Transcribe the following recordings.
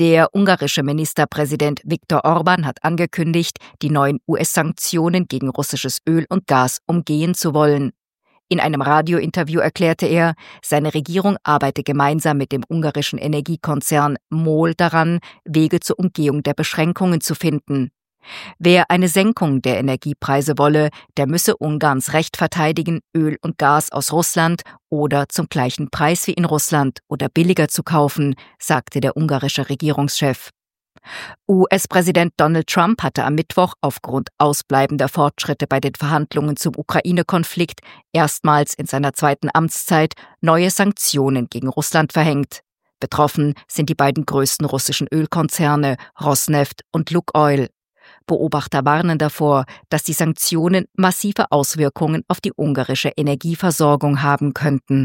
Der ungarische Ministerpräsident Viktor Orbán hat angekündigt, die neuen US-Sanktionen gegen russisches Öl und Gas umgehen zu wollen. In einem Radiointerview erklärte er, seine Regierung arbeite gemeinsam mit dem ungarischen Energiekonzern MOL daran, Wege zur Umgehung der Beschränkungen zu finden. Wer eine Senkung der Energiepreise wolle, der müsse Ungarns Recht verteidigen, Öl und Gas aus Russland oder zum gleichen Preis wie in Russland oder billiger zu kaufen, sagte der ungarische Regierungschef. US-Präsident Donald Trump hatte am Mittwoch aufgrund ausbleibender Fortschritte bei den Verhandlungen zum Ukraine-Konflikt erstmals in seiner zweiten Amtszeit neue Sanktionen gegen Russland verhängt. Betroffen sind die beiden größten russischen Ölkonzerne Rosneft und Lukoil. Beobachter warnen davor, dass die Sanktionen massive Auswirkungen auf die ungarische Energieversorgung haben könnten.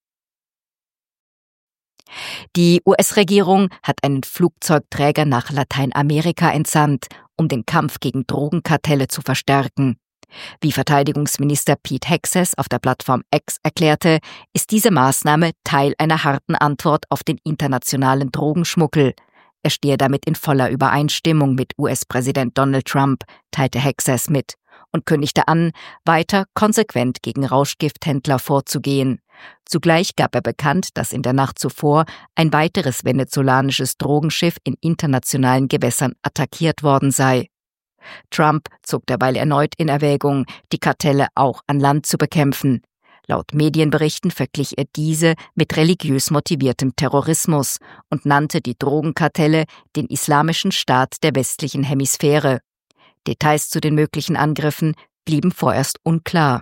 Die US-Regierung hat einen Flugzeugträger nach Lateinamerika entsandt, um den Kampf gegen Drogenkartelle zu verstärken. Wie Verteidigungsminister Pete Hegseth auf der Plattform X erklärte, ist diese Maßnahme Teil einer harten Antwort auf den internationalen Drogenschmuggel. Er stehe damit in voller Übereinstimmung mit US-Präsident Donald Trump, teilte Hegseth mit und kündigte an, weiter konsequent gegen Rauschgifthändler vorzugehen. Zugleich gab er bekannt, dass in der Nacht zuvor ein weiteres venezolanisches Drogenschiff in internationalen Gewässern attackiert worden sei. Trump zog derweil erneut in Erwägung, die Kartelle auch an Land zu bekämpfen. Laut Medienberichten verglich er diese mit religiös motiviertem Terrorismus und nannte die Drogenkartelle den Islamischen Staat der westlichen Hemisphäre. Details zu den möglichen Angriffen blieben vorerst unklar.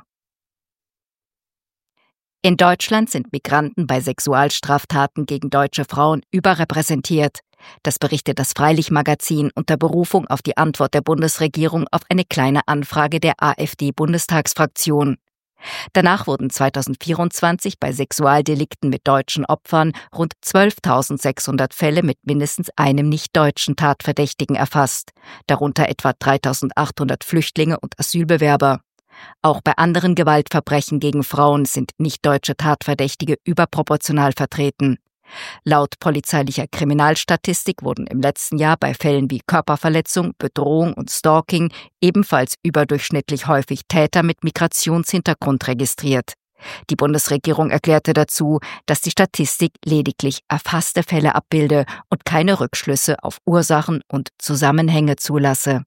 In Deutschland sind Migranten bei Sexualstraftaten gegen deutsche Frauen überrepräsentiert. Das berichtet das Freilichtmagazin unter Berufung auf die Antwort der Bundesregierung auf eine kleine Anfrage der AfD-Bundestagsfraktion. Danach wurden 2024 bei Sexualdelikten mit deutschen Opfern rund 12.600 Fälle mit mindestens einem nicht-deutschen Tatverdächtigen erfasst, darunter etwa 3.800 Flüchtlinge und Asylbewerber. Auch bei anderen Gewaltverbrechen gegen Frauen sind nicht-deutsche Tatverdächtige überproportional vertreten. Laut polizeilicher Kriminalstatistik wurden im letzten Jahr bei Fällen wie Körperverletzung, Bedrohung und Stalking ebenfalls überdurchschnittlich häufig Täter mit Migrationshintergrund registriert. Die Bundesregierung erklärte dazu, dass die Statistik lediglich erfasste Fälle abbilde und keine Rückschlüsse auf Ursachen und Zusammenhänge zulasse.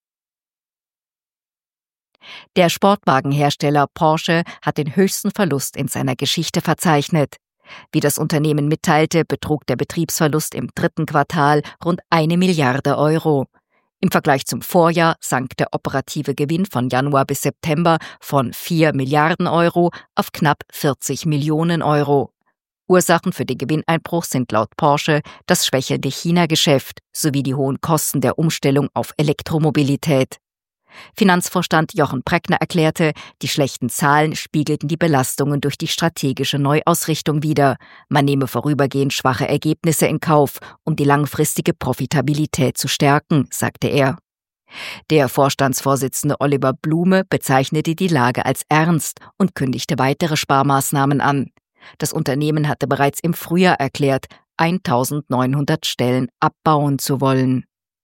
Der Sportwagenhersteller Porsche hat den höchsten Verlust in seiner Geschichte verzeichnet. Wie das Unternehmen mitteilte, betrug der Betriebsverlust im dritten Quartal rund 1 Milliarde Euro. Im Vergleich zum Vorjahr sank der operative Gewinn von Januar bis September von 4 Milliarden Euro auf knapp 40 Millionen Euro. Ursachen für den Gewinneinbruch sind laut Porsche das schwächelnde China-Geschäft sowie die hohen Kosten der Umstellung auf Elektromobilität. Finanzvorstand Jochen Breckner erklärte, die schlechten Zahlen spiegelten die Belastungen durch die strategische Neuausrichtung wider. Man nehme vorübergehend schwache Ergebnisse in Kauf, um die langfristige Profitabilität zu stärken, sagte er. Der Vorstandsvorsitzende Oliver Blume bezeichnete die Lage als ernst und kündigte weitere Sparmaßnahmen an. Das Unternehmen hatte bereits im Frühjahr erklärt, 1.900 Stellen abbauen zu wollen.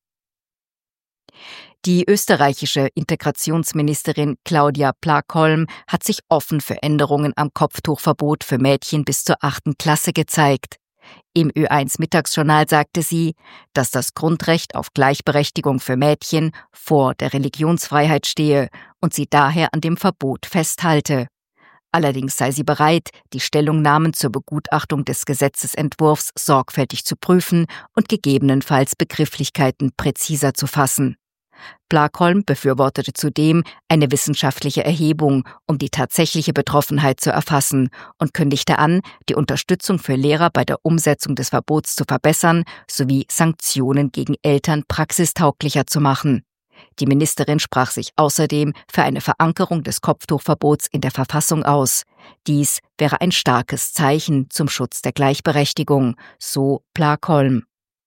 Die österreichische Integrationsministerin Claudia Plakholm hat sich offen für Änderungen am Kopftuchverbot für Mädchen bis zur 8. Klasse gezeigt. Im Ö1-Mittagsjournal sagte sie, dass das Grundrecht auf Gleichberechtigung für Mädchen vor der Religionsfreiheit stehe und sie daher an dem Verbot festhalte. Allerdings sei sie bereit, die Stellungnahmen zur Begutachtung des Gesetzesentwurfs sorgfältig zu prüfen und gegebenenfalls Begrifflichkeiten präziser zu fassen. Plakholm befürwortete zudem eine wissenschaftliche Erhebung, um die tatsächliche Betroffenheit zu erfassen und kündigte an, die Unterstützung für Lehrer bei der Umsetzung des Verbots zu verbessern sowie Sanktionen gegen Eltern praxistauglicher zu machen. Die Ministerin sprach sich außerdem für eine Verankerung des Kopftuchverbots in der Verfassung aus. Dies wäre ein starkes Zeichen zum Schutz der Gleichberechtigung, so Plakholm.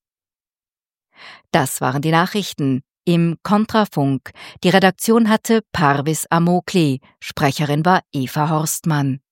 Das waren die Nachrichten im Kontrafunk. Die Redaktion hatte Parvis Amokli, Sprecherin war Eva Horstmann.